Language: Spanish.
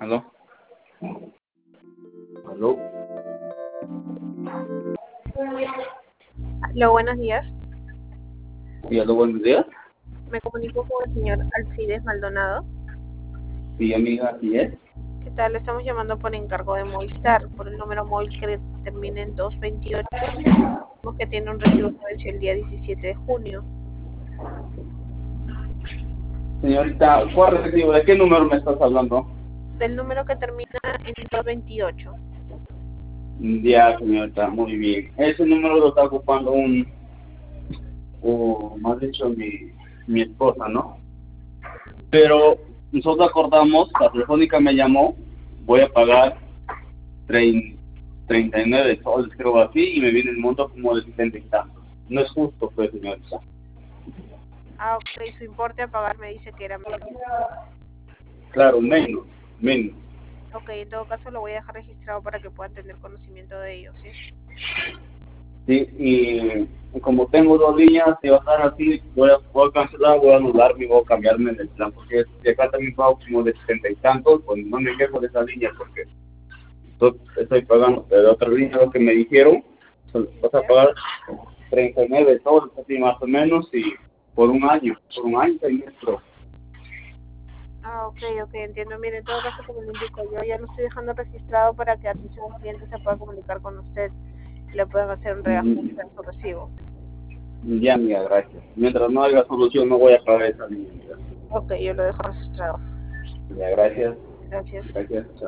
¿Aló? ¿Aló? Hola, buenos días. Sí, aló, buenos días. Me comunico con el señor Alcides Maldonado. Sí, amiga, así es. ¿Qué tal? Le estamos llamando por encargo de Movistar, por el número móvil que termina en 228. Vemos que tiene un recibo que venció el día 17 de junio. Señorita, ¿cuál recibo? ¿De qué número me estás hablando? Del número que termina en 228. Ya, señorita, muy bien. Ese número lo está ocupando o más dicho, mi esposa, ¿no? Pero nosotros acordamos, la telefónica me llamó, voy a pagar 30 39 soles, creo así, y me viene el monto como de 70 y tantos. No es justo, pues, señorita. Ah, ok, su importe a pagar me dice que era menos. Claro, menos. Ok, en todo caso lo voy a dejar registrado para que puedan tener conocimiento de ello, ¿sí? Sí, y como tengo dos líneas, si va a estar así, voy a cancelar, voy a anular y voy a cambiarme del plan, porque si acá también pago como de 70 y tantos, pues no me quejo de esa línea, porque estoy pagando de otra línea lo que me dijeron, pues, vas a ¿Ya? pagar 39 soles, así más o menos, y por un año, 6 meses. Ah, ok, entiendo. Mire, en todo caso, como le indico, yo ya lo estoy dejando registrado para que atención al cliente se pueda comunicar con usted y le puedan hacer un reajuste en su recibo. Ya, amiga, gracias. Mientras no haya solución, no voy a pagar esa línea, amiga. Ok, yo lo dejo registrado. Ya, gracias. Gracias. Gracias.